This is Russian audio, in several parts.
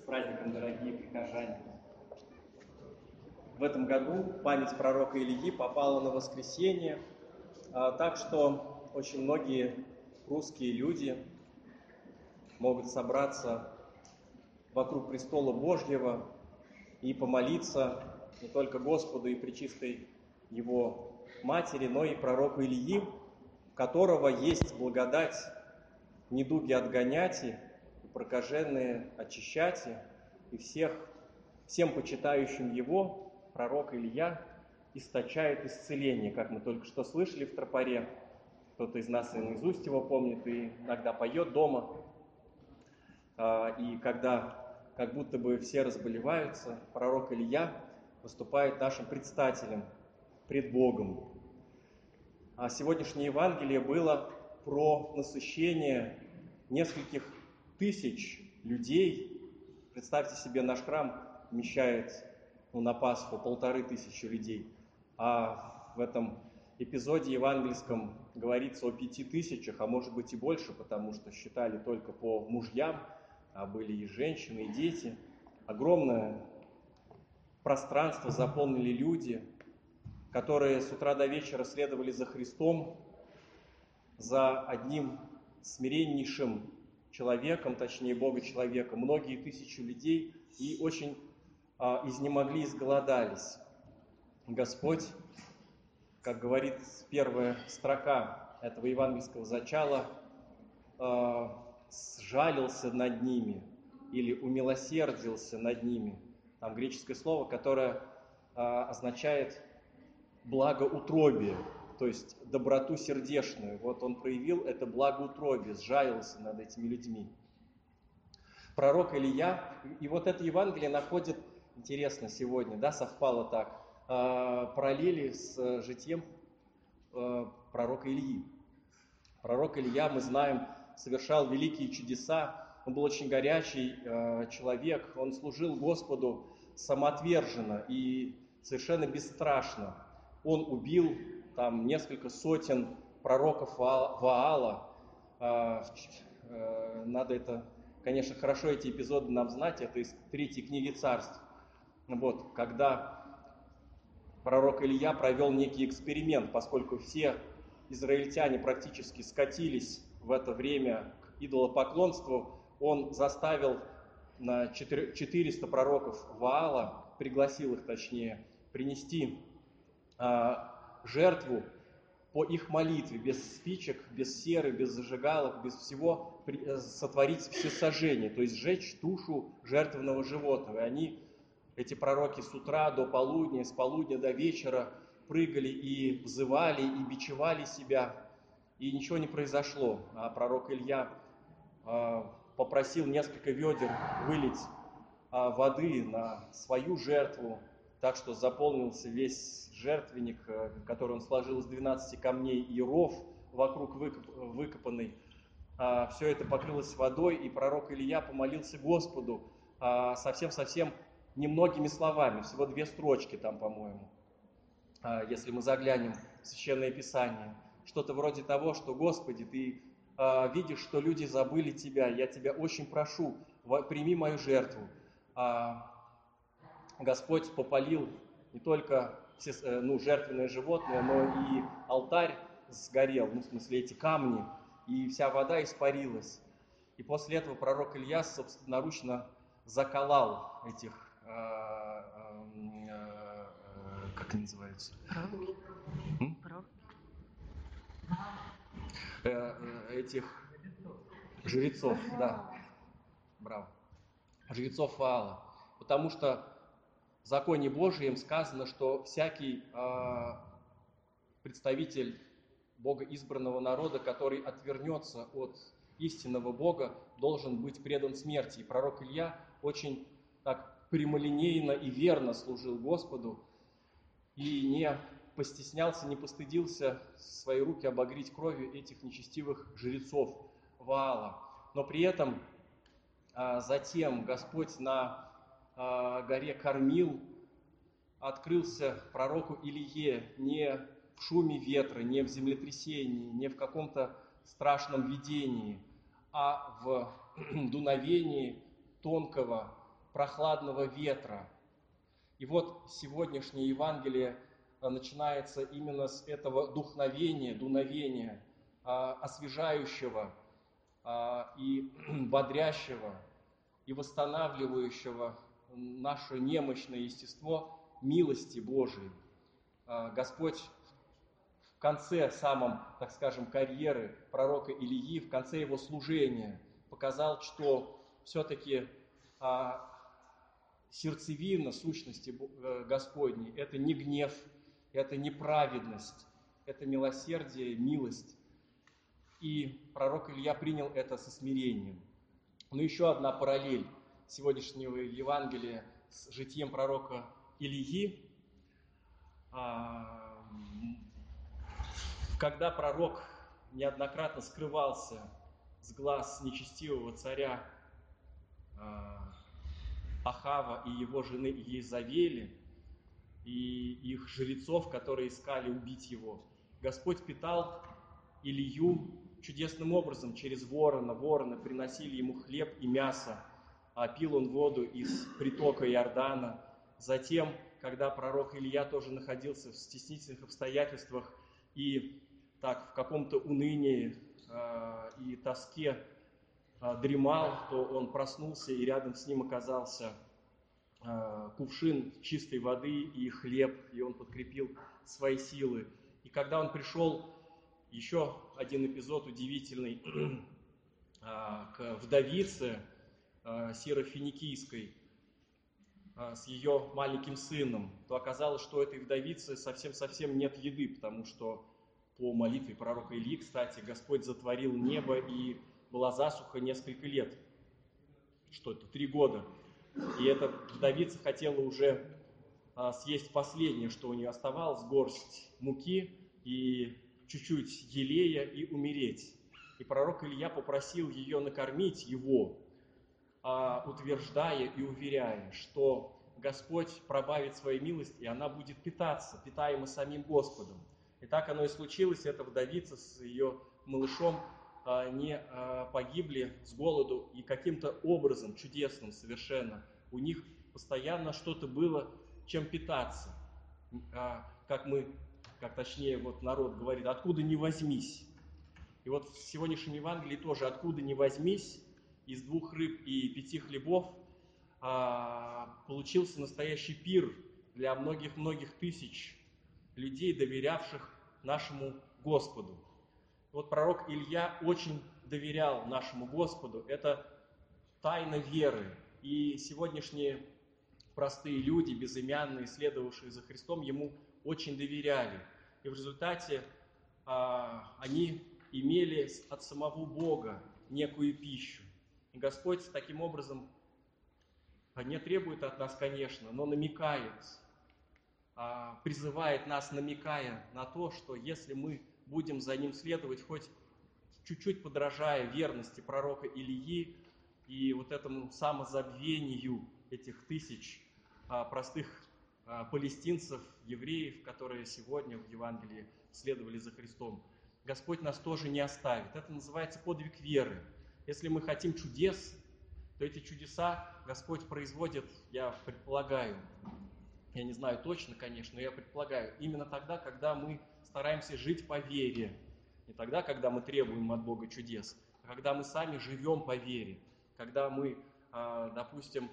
праздником, дорогие прихожане! В этом году память пророка Илии попала на воскресенье, так что очень многие русские люди могут собраться вокруг престола Божьего и помолиться не только Господу и пречистой Его Матери, но и пророку Илии, у которого есть благодать недуги отгоняти, и прокаженные очищати, и всем почитающим его пророк Илия источает исцеление, как мы только что слышали в тропаре. Кто-то из нас и наизусть его помнит, и иногда поет дома. И когда как будто бы все разболеваются, пророк Илия выступает нашим предстателем пред Богом. А сегодняшнее Евангелие было про насыщение нескольких тысяч людей. Представьте себе, наш храм вмещает на Пасху 1500 людей, а в этом эпизоде евангельском говорится о 5000, а может быть и больше, потому что считали только по мужьям, а были и женщины, и дети. Огромное пространство заполнили люди, которые с утра до вечера следовали за Христом, за одним смиреннейшим человеком, точнее Бога-человеком, многие тысячи людей, и очень изнемогли, изголодались. Господь, как говорит первая строка этого евангельского зачала, сжалился над ними или умилосердился над ними. Там греческое слово, которое означает благоутробие, то есть доброту сердечную. Вот он проявил это благоутробие, сжалился над этими людьми. Пророк Илия, и вот это Евангелие находит, интересно сегодня, совпало так, параллели с житием пророка Илии. Пророк Илия, мы знаем, совершал великие чудеса, он был очень горячий человек, он служил Господу самоотверженно и совершенно бесстрашно. Он убил там несколько сотен пророков Ваала. Надо это, конечно, хорошо эти эпизоды нам знать, это из 3 книги Царств. Вот, когда пророк Илия провел некий эксперимент, поскольку все израильтяне практически скатились в это время к идолопоклонству, он заставил на 400 пророков Ваала, пригласил их точнее, принести жертву по их молитве, без спичек, без серы, без зажигалок, без всего, сотворить всесожжение, то есть сжечь тушу жертвенного животного. И они, эти пророки, с утра до полудня, с полудня до вечера прыгали и взывали, и бичевали себя, и ничего не произошло. А пророк Илья попросил несколько ведер вылить воды на свою жертву, так что заполнился весь жертвенник, который он сложил из 12 камней, и ров вокруг выкопанный. Все это покрылось водой, и пророк Илия помолился Господу совсем немногими словами, всего 2 строчки там, по-моему, если мы заглянем в Священное Писание. Что-то вроде того, что: «Господи, Ты видишь, что люди забыли Тебя, я Тебя очень прошу, прими мою жертву». Господь попалил не только жертвенное животное, но и алтарь сгорел, в смысле эти камни, и вся вода испарилась. И после этого пророк Илья собственноручно заколал этих, как они называются? Этих жрецов, да, браво, жрецов Ваала, потому что в законе Божьем сказано, что всякий представитель Бога избранного народа, который отвернется от истинного Бога, должен быть предан смерти. И пророк Илья очень так прямолинейно и верно служил Господу и не постеснялся, не постыдился свои руки обогреть кровью этих нечестивых жрецов Ваала. Но при этом затем Господь на горе Кормил открылся пророку Илие не в шуме ветра, не в землетрясении, не в каком-то страшном видении, а в дуновении тонкого прохладного ветра. И вот сегодняшнее Евангелие начинается именно с этого дуновения, освежающего и бодрящего, и восстанавливающего наше немощное естество милости Божией. Господь в конце самом, так скажем, карьеры пророка Илии, в конце его служения показал, что все-таки сердцевина сущности Господней – это не гнев, это не праведность, это милосердие, милость. И пророк Илья принял это со смирением. Но еще одна параллель сегодняшнего Евангелия с житием пророка Илии. Когда пророк неоднократно скрывался с глаз нечестивого царя Ахава и его жены Иезавели, и их жрецов, которые искали убить его, Господь питал Илью чудесным образом через ворона. Вороны приносили ему хлеб и мясо, а пил он воду из притока Иордана. Затем, когда пророк Илья тоже находился в стеснительных обстоятельствах и так в каком-то унынии и тоске дремал, то он проснулся, и рядом с ним оказался кувшин чистой воды и хлеб, и он подкрепил свои силы. И когда он пришел, еще один эпизод удивительный, к вдовице Сирофиникийской с ее маленьким сыном, то оказалось, что у этой вдовицы совсем нет еды, потому что по молитве пророка Ильи, кстати, Господь затворил небо, и была засуха несколько лет. Что это? 3 года. И эта вдовица хотела уже съесть последнее, что у нее оставалось, горсть муки и чуть-чуть елея, и умереть. И пророк Илья попросил ее накормить его, утверждая и уверяя, что Господь пробавит свою милость, и она будет питаться, питаема самим Господом. И так оно и случилось. Эта вдовица с ее малышом не погибли с голоду, и каким-то образом, чудесным совершенно, у них постоянно что-то было, чем питаться. Как точнее вот народ говорит, откуда ни возьмись. И вот в сегодняшнем Евангелии тоже откуда ни возьмись, из 2 рыб и 5 хлебов получился настоящий пир для многих тысяч людей, доверявших нашему Господу. Вот пророк Илья очень доверял нашему Господу. Это тайна веры. И сегодняшние простые люди, безымянные, следовавшие за Христом, ему очень доверяли. И в результате они имели от самого Бога некую пищу. И Господь таким образом не требует от нас, конечно, но намекает, призывает нас, намекая на то, что если мы будем за Ним следовать, хоть чуть-чуть подражая верности пророка Илии и вот этому самозабвению этих тысяч простых палестинцев, евреев, которые сегодня в Евангелии следовали за Христом, Господь нас тоже не оставит. Это называется подвиг веры. Если мы хотим чудес, то эти чудеса Господь производит, я предполагаю, я не знаю точно, конечно, но я предполагаю, именно тогда, когда мы стараемся жить по вере. Не тогда, когда мы требуем от Бога чудес, а когда мы сами живем по вере. Когда мы, допустим,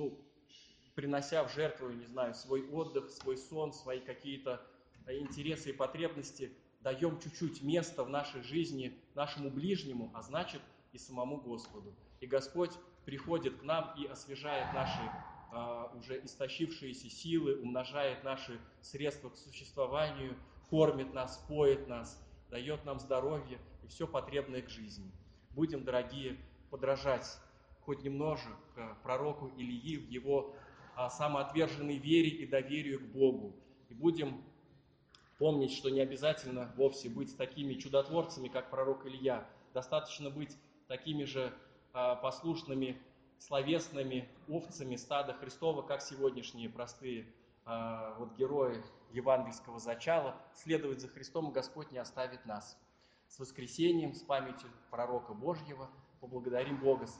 принося в жертву, не знаю, свой отдых, свой сон, свои какие-то интересы и потребности, даем чуть-чуть места в нашей жизни нашему ближнему, а значит и самому Господу. И Господь приходит к нам и освежает наши уже истощившиеся силы, умножает наши средства к существованию, кормит нас, поет нас, дает нам здоровье и все потребное к жизни. Будем, дорогие, подражать хоть немножко пророку Илии в его самоотверженной вере и доверию к Богу. И будем помнить, что не обязательно вовсе быть такими чудотворцами, как пророк Илья. Достаточно быть такими же послушными, словесными овцами стада Христова, как сегодняшние простые герои евангельского зачала. Следовать за Христом Господь не оставит нас. С воскресением, с памятью пророка Божьего поблагодарим Бога.